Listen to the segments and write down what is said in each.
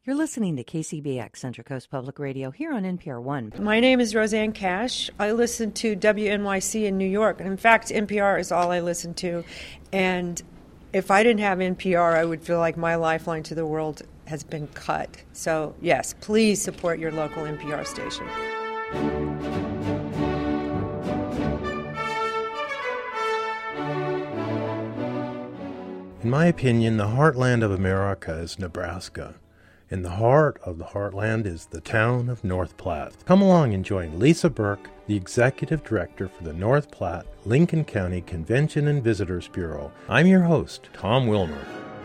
You're listening to KCBX, Central Coast Public Radio, here on NPR One. My name is Roseanne Cash. I listen to WNYC in New York. In fact, NPR is all I listen to. And if I didn't have NPR, I would feel like my lifeline to the world has been cut. So, yes, please support your local NPR station. In my opinion, the heartland of America is Nebraska. In the heart of the heartland is the town of North Platte. Come along and join Lisa Burke, the Executive Director for the North Platte Lincoln County Convention and Visitors Bureau. I'm your host, Tom Wilmer.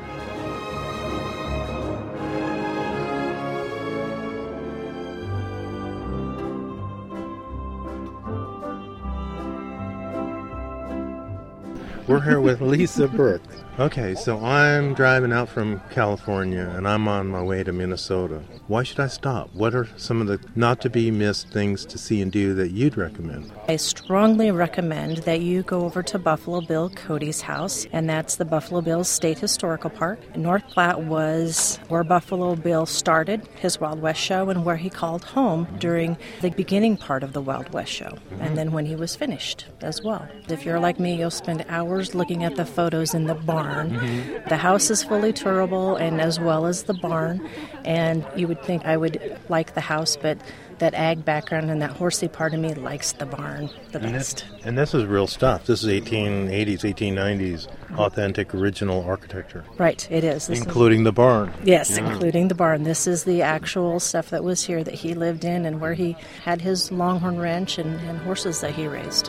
We're here with Lisa Burke. Okay, so I'm driving out from California, and I'm on my way to Minnesota. Why should I stop? What are some of the not-to-be-missed things to see and do that you'd recommend? I strongly recommend that you go over to Buffalo Bill Cody's house, and that's the Buffalo Bills State Historical Park. North Platte was where Buffalo Bill started his Wild West show and where he called home during the beginning part of the Wild West show, and then when he was finished as well. If you're like me, you'll spend hours looking at the photos in the barn. The house is fully tourable, and as well as the barn, and you would think I would like the house, but that ag background and that horsey part of me likes the barn the best. And this is real stuff. This is 1880s, 1890s, authentic, original architecture. Right, it is. Including the barn. Yes, including the barn. This is the actual stuff that was here that he lived in and where he had his Longhorn Ranch and horses that he raised.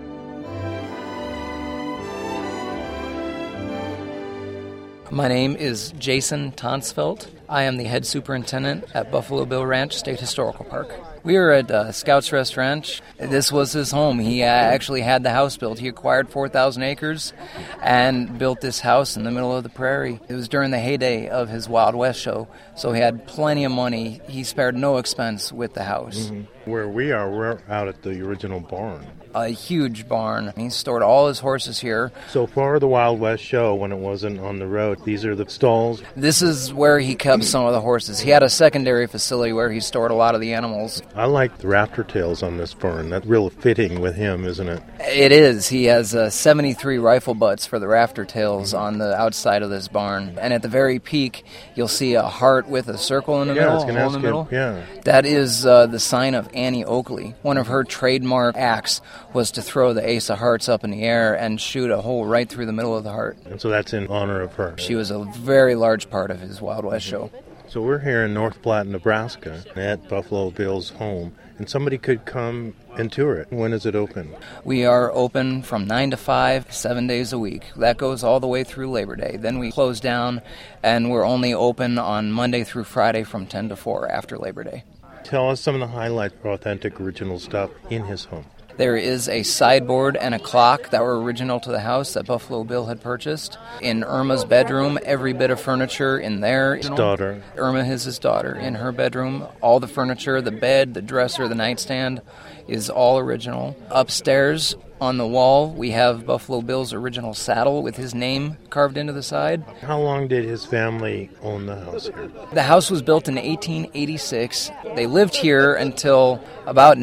My name is Jason Tonsfeld. I am the head superintendent at Buffalo Bill Ranch State Historical Park. We are at Scout's Rest Ranch. This was his home. He actually had the house built. He acquired 4,000 acres and built this house in the middle of the prairie. It was during the heyday of his Wild West show, so he had plenty of money. He spared no expense with the house. Where we are, we're out at the original barn. A huge barn. He stored all his horses here. So for the Wild West show, when it wasn't on the road, these are the stalls? This is where he kept some of the horses. He had a secondary facility where he stored a lot of the animals. I like the rafter tails on this barn. That's real fitting with him, isn't it? It is. He has 73 rifle butts for the rafter tails on the outside of this barn. And at the very peak, you'll see a heart with a circle in the middle, a hole in the middle. That is the sign of Annie Oakley. One of her trademark acts was to throw the ace of hearts up in the air and shoot a hole right through the middle of the heart. And so that's in honor of her. She was a very large part of his Wild West show. So we're here in North Platte, Nebraska, at Buffalo Bill's home, and somebody could come and tour it. When is it open? We are open from 9 to 5, 7 days a week. That goes all the way through Labor Day. Then we close down, and we're only open on Monday through Friday from 10 to 4 after Labor Day. Tell us some of the highlights of authentic, original stuff in his home. There is a sideboard and a clock that were original to the house that Buffalo Bill had purchased. In Irma's bedroom, every bit of furniture in there. His daughter. Irma is his daughter. In her bedroom, all the furniture, the bed, the dresser, the nightstand is all original. Upstairs on the wall, we have Buffalo Bill's original saddle with his name carved into the side. How long did his family own the house here? The house was built in 1886. They lived here until about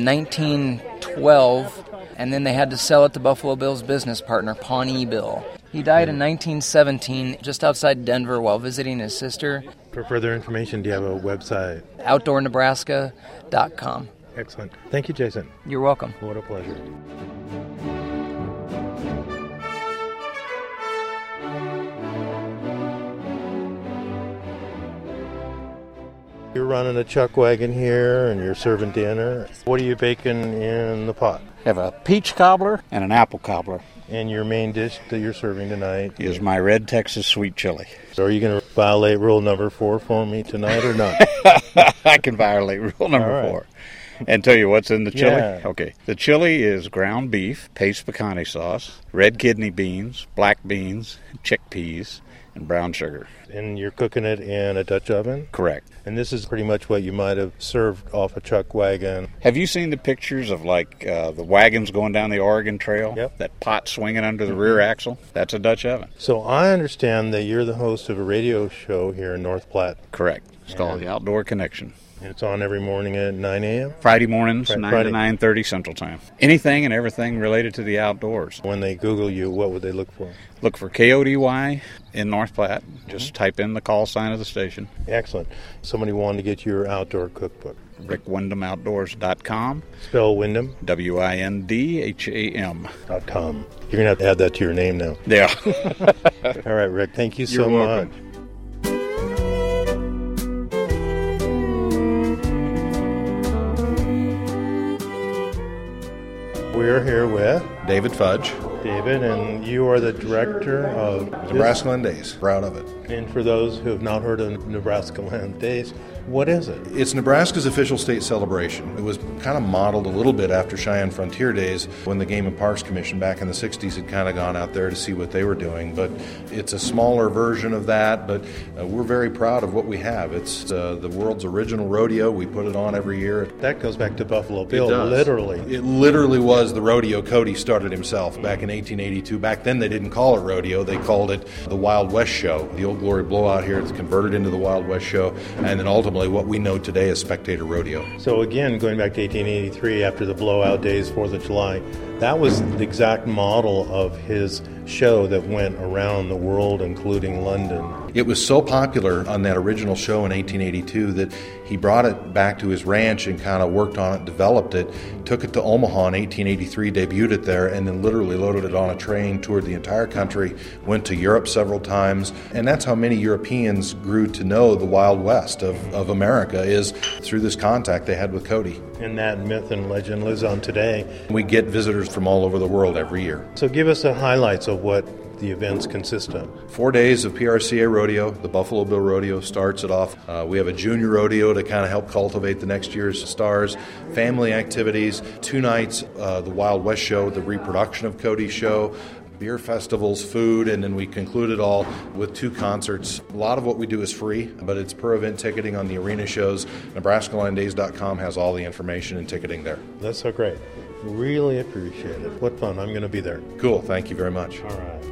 1912, and then they had to sell it to Buffalo Bill's business partner, Pawnee Bill. He died in 1917 just outside Denver while visiting his sister. For further information, do you have a website? OutdoorNebraska.com. Excellent. Thank you, Jason. You're welcome. What a pleasure. You're running a chuck wagon here, and you're serving dinner. What are you baking in the pot? I have a peach cobbler and an apple cobbler. And your main dish that you're serving tonight is my red Texas sweet chili. So are you going to violate rule number 4 for me tonight or not? I can violate rule number 4. And tell you what's in the chili? Yeah. Okay. The chili is ground beef, paste pecani sauce, red kidney beans, black beans, chickpeas, and brown sugar. And you're cooking it in a Dutch oven? Correct. And this is pretty much what you might have served off a chuck wagon. Have you seen the pictures of, the wagons going down the Oregon Trail? Yep. That pot swinging under the rear axle? That's a Dutch oven. So I understand that you're the host of a radio show here in North Platte. Correct. It's called the Outdoor Connection. It's on every morning at 9 a.m.? Friday mornings, 9 Friday. to 9:30 Central Time. Anything and everything related to the outdoors. When they Google you, what would they look for? Look for KODY in North Platte. Just type in the call sign of the station. Excellent. Somebody wanted to get your outdoor cookbook. RickWindhamOutdoors.com. Spell Wyndham. WINDHAM. .com. You're going to have to add that to your name now. Yeah. All right, Rick, thank you so You're welcome. much. We're here with David Fudge, David, and you are the director of Nebraska Land Days. Proud of it. And for those who have not heard of Nebraska Land Days, what is it? It's Nebraska's official state celebration. It was kind of modeled a little bit after Cheyenne Frontier Days when the Game and Parks Commission back in the 60s had kind of gone out there to see what they were doing. But it's a smaller version of that, but we're very proud of what we have. It's the world's original rodeo. We put it on every year. That goes back to Buffalo Bill, It does. literally. It literally was the rodeo Cody started himself back in 1882. Back then they didn't call it rodeo. They called it the Wild West Show. The Old Glory Blowout here is converted into the Wild West Show, and then ultimately what we know today as Spectator Rodeo. So again, going back to 1883, after the blowout days, 4th of July, that was the exact model of his show that went around the world, including London. It was so popular on that original show in 1882 that he brought it back to his ranch and kind of worked on it, developed it, took it to Omaha in 1883, debuted it there, and then literally loaded it on a train, toured the entire country, went to Europe several times, and that's how many Europeans grew to know the Wild West of America, is through this contact they had with Cody. And that myth and legend lives on today. We get visitors from all over the world every year. So give us the highlights of what the events consist of. 4 days of PRCA rodeo. The Buffalo Bill Rodeo starts it off. We have a junior rodeo to kind of help cultivate the next year's stars. Family activities. 2 nights, the Wild West Show, the reproduction of Cody's show. Beer festivals, food, and then we conclude it all with 2 concerts. A lot of what we do is free, but it's per event ticketing on the arena shows. NebraskaLandDays.com has all the information and ticketing there. That's so great. Really appreciate it. What fun. I'm going to be there. Cool. Thank you very much. All right.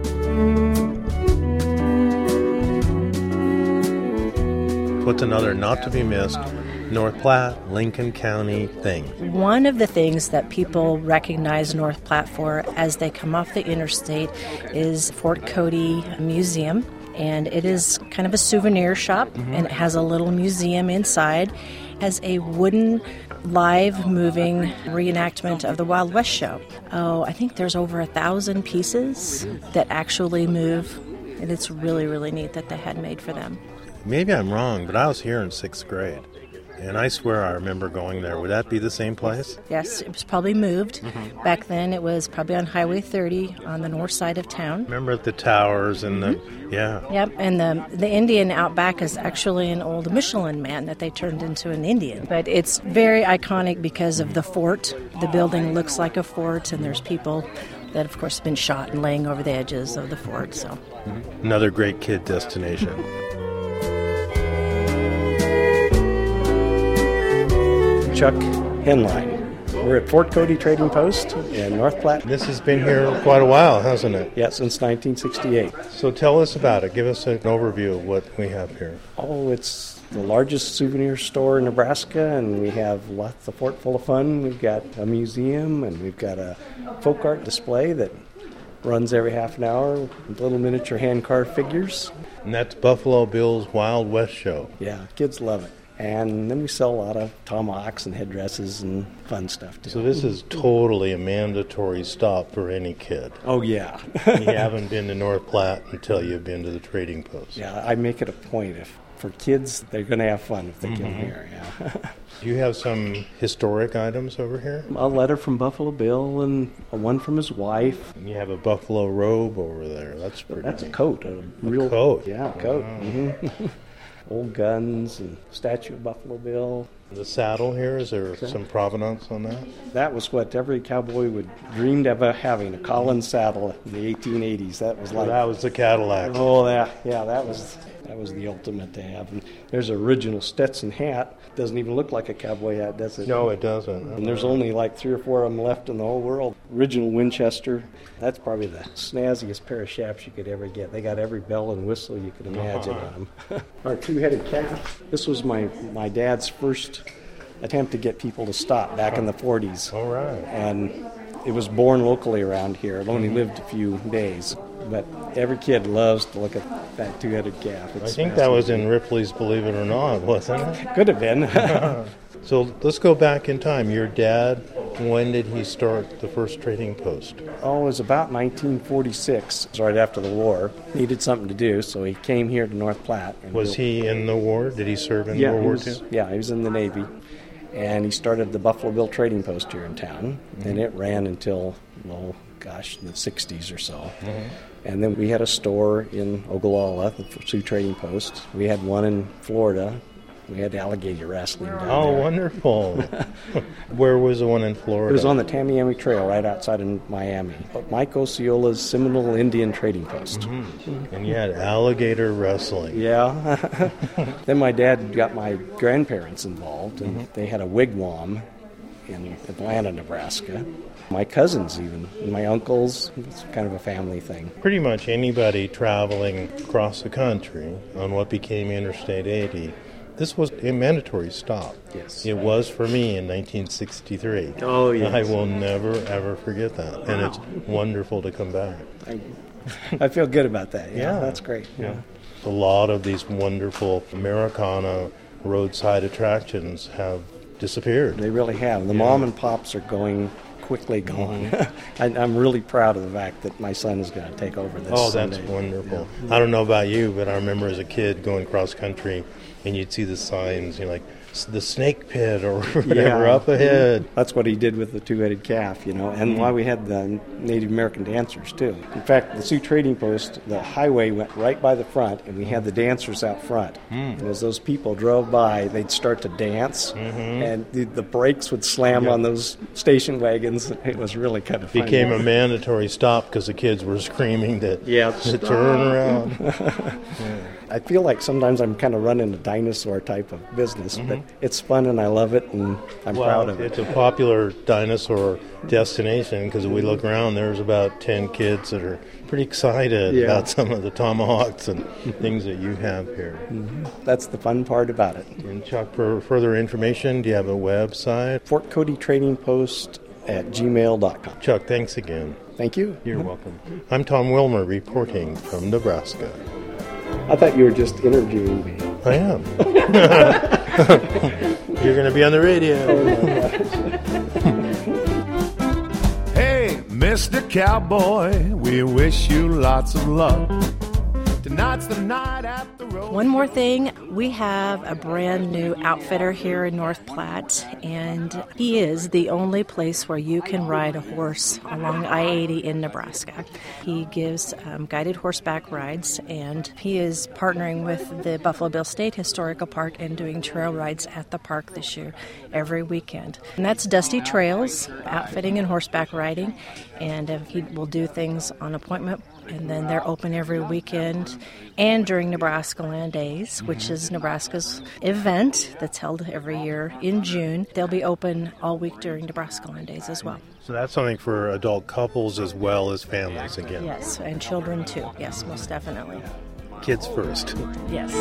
What's another not to be missed North Platte, Lincoln County thing? One of the things that people recognize North Platte for as they come off the interstate is Fort Cody Museum. And it is kind of a souvenir shop, and it has a little museum inside. It has a wooden, live, moving reenactment of the Wild West Show. Oh, I think there's over 1,000 pieces that actually move, and it's really, really neat that they had made for them. Maybe I'm wrong, but I was here in 6th grade, and I swear I remember going there. Would that be the same place? Yes, it was probably moved. Back then, it was probably on Highway 30 on the north side of town. Remember the towers and the, yeah. Yep, and the Indian out back is actually an old Michelin man that they turned into an Indian. But it's very iconic because of the fort. The building looks like a fort, and there's people that, of course, have been shot and laying over the edges of the fort. So, Another great kid destination. Chuck Henline. We're at Fort Cody Trading Post in North Platte. This has been here quite a while, hasn't it? Yeah, since 1968. So tell us about it. Give us an overview of what we have here. Oh, it's the largest souvenir store in Nebraska, and we have lots of fort full of fun. We've got a museum, and we've got a folk art display that runs every half an hour with little miniature hand-carved figures. And that's Buffalo Bill's Wild West Show. Yeah, kids love it. And then we sell a lot of tomahawks and headdresses and fun stuff, too. So this is totally a mandatory stop for any kid. Oh, yeah. You haven't been to North Platte until you've been to the Trading Post. Yeah, I make it a point. For kids, they're going to have fun if they come here, yeah. Do you have some historic items over here? A letter from Buffalo Bill and one from his wife. And you have a buffalo robe over there. That's pretty That's neat. a coat. A real coat? Yeah, a coat. Mm-hmm. Old guns and statue of Buffalo Bill. The saddle here, is there some provenance on that? That was what every cowboy would dreamed of having, a Collins saddle in the 1880s. That was like... That was the Cadillac. Oh, that was That was the ultimate to have. And there's an original Stetson hat. Doesn't even look like a cowboy hat, does it? No, it doesn't. And there's only like 3 or 4 of them left in the whole world. Original Winchester. That's probably the snazziest pair of chaps you could ever get. They got every bell and whistle you could imagine on them. Our two-headed calf. This was my dad's first attempt to get people to stop back in the 40s. All right. And it was born locally around here. It only lived a few days. But every kid loves to look at that two-headed calf. I think that was in Ripley's Believe It or Not, wasn't it? Could have been. So let's go back in time. Your dad, when did he start the first trading post? Oh, it was about 1946. It was right after the war. Needed something to do, so he came here to North Platte. Was he in the war? Did he serve in World War II? Yeah, he was in the Navy. And he started the Buffalo Bill Trading Post here in town. And it ran until, in the 60s or so. Mm-hmm. And then we had a store in Ogallala, the Sioux Trading Post. We had one in Florida. We had alligator wrestling down there. Oh, wonderful. Where was the one in Florida? It was on the Tamiami Trail right outside of Miami. Mike Osceola's Seminole Indian Trading Post. Mm-hmm. And you had alligator wrestling. Yeah. Then my dad got my grandparents involved, and they had a wigwam in Atlanta, Nebraska. My cousins even, and my uncles. It's kind of a family thing. Pretty much anybody traveling across the country on what became Interstate 80, this was a mandatory stop. Yes. It was for me in 1963. Oh, yes. I will never, ever forget that. And it's wonderful to come back. I feel good about that. Yeah. That's great. Yeah. A lot of these wonderful Americana roadside attractions have disappeared. They really have. The mom and pops are quickly gone. I'm really proud of the fact that my son is going to take over this Sunday. That's wonderful. Yeah. I don't know about you, but I remember as a kid going cross country and you'd see the signs, like the snake pit or whatever up ahead. That's what he did with the two-headed calf, and why we had the Native American dancers, too. In fact, the Sioux Trading Post, the highway went right by the front, and we had the dancers out front. And as those people drove by, they'd start to dance, and the brakes would slam on those station wagons. It was really kind of fun. It became a mandatory stop because the kids were screaming to turn around. I feel like sometimes I'm kind of running a dinosaur type of business, but it's fun and I love it and I'm proud of it. It's a popular dinosaur destination because if we look around, there's about 10 kids that are pretty excited about some of the tomahawks and things that you have here. That's the fun part about it. And Chuck, for further information, do you have a website? Fort Cody Trading Post at gmail.com. Chuck, thanks again. Thank you. You're welcome. I'm Tom Wilmer reporting from Nebraska. I thought you were just interviewing me. I am. You're going to be on the radio. Hey, Mr. Cowboy, we wish you lots of luck. Tonight's the night at the road. One more thing, we have a brand new outfitter here in North Platte, and he is the only place where you can ride a horse along I-80 in Nebraska. He gives guided horseback rides, and he is partnering with the Buffalo Bill State Historical Park and doing trail rides at the park this year every weekend. And that's Dusty Trails, outfitting and horseback riding, and he will do things on appointment. And then they're open every weekend and during Nebraska Land Days, which is Nebraska's event that's held every year in June. They'll be open all week during Nebraska Land Days as well. So that's something for adult couples as well as families again. Yes, and children too. Yes, most definitely. Kids first. Yes.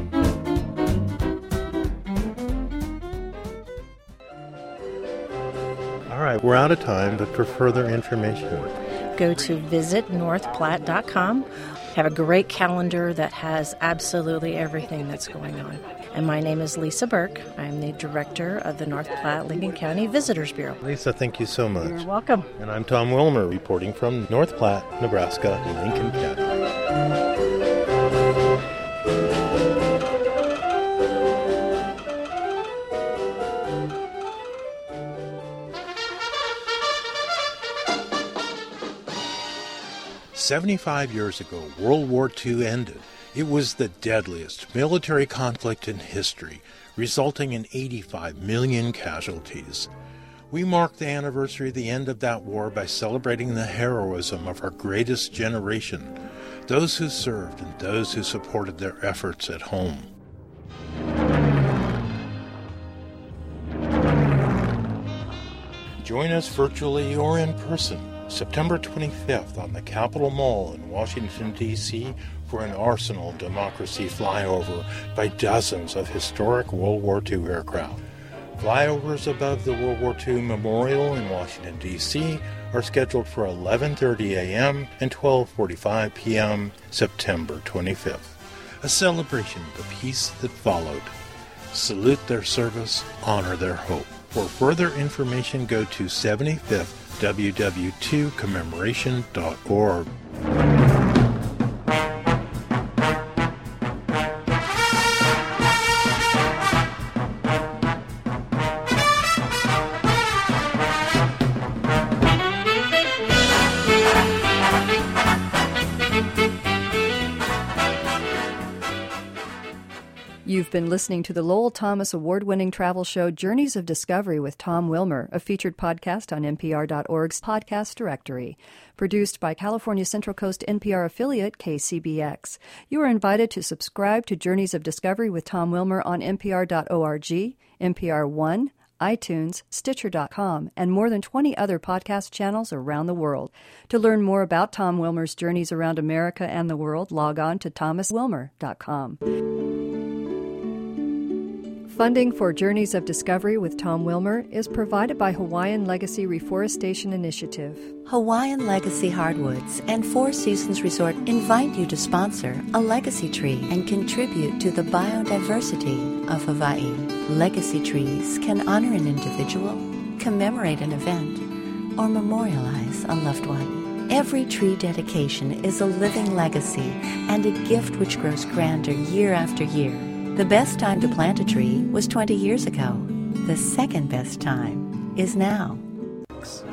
All right, we're out of time, but for further information, go to visitnorthplatte.com. Have a great calendar that has absolutely everything that's going on. And my name is Lisa Burke. I'm the director of the North Platte Lincoln County Visitors Bureau. Lisa, thank you so much. You're welcome. And I'm Tom Wilmer reporting from North Platte, Nebraska, Lincoln County. "75 years ago, World War II ended. It was the deadliest military conflict in history, resulting in 85 million casualties. We mark the anniversary of the end of that war by celebrating the heroism of our greatest generation, those who served and those who supported their efforts at home. Join us virtually or in person September 25th on the Capitol Mall in Washington, D.C. for an Arsenal Democracy flyover by dozens of historic World War II aircraft. Flyovers above the World War II Memorial in Washington, D.C. are scheduled for 11:30 a.m. and 12:45 p.m. September 25th, a celebration of the peace that followed. Salute their service, honor their hope. For further information, go to 75thww2commemoration.org. You've been listening to the Lowell Thomas award-winning travel show Journeys of Discovery with Tom Wilmer, a featured podcast on NPR.org's podcast directory. Produced by California Central Coast NPR affiliate KCBX. You are invited to subscribe to Journeys of Discovery with Tom Wilmer on NPR.org, NPR One, iTunes, Stitcher.com, and more than 20 other podcast channels around the world. To learn more about Tom Wilmer's journeys around America and the world, log on to thomaswilmer.com. Funding for Journeys of Discovery with Tom Wilmer is provided by Hawaiian Legacy Reforestation Initiative. Hawaiian Legacy Hardwoods and Four Seasons Resort invite you to sponsor a legacy tree and contribute to the biodiversity of Hawaii. Legacy trees can honor an individual, commemorate an event, or memorialize a loved one. Every tree dedication is a living legacy and a gift which grows grander year after year. The best time to plant a tree was 20 years ago. The second best time is now.